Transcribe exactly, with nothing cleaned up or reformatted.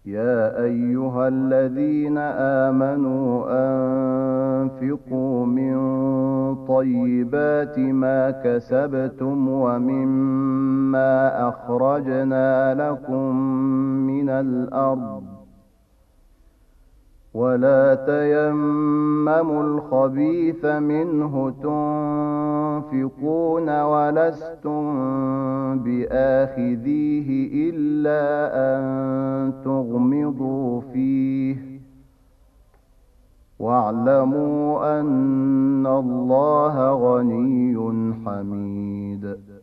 يا أيها الذين آمنوا أنفقوا من طيبات ما كسبتم ومما أخرجنا لكم من الأرض ولا تيمموا الخبيث منه تنفقون ولستم بآخذيه إلا أن تغمضوا فيه واعلموا أن الله غني حميد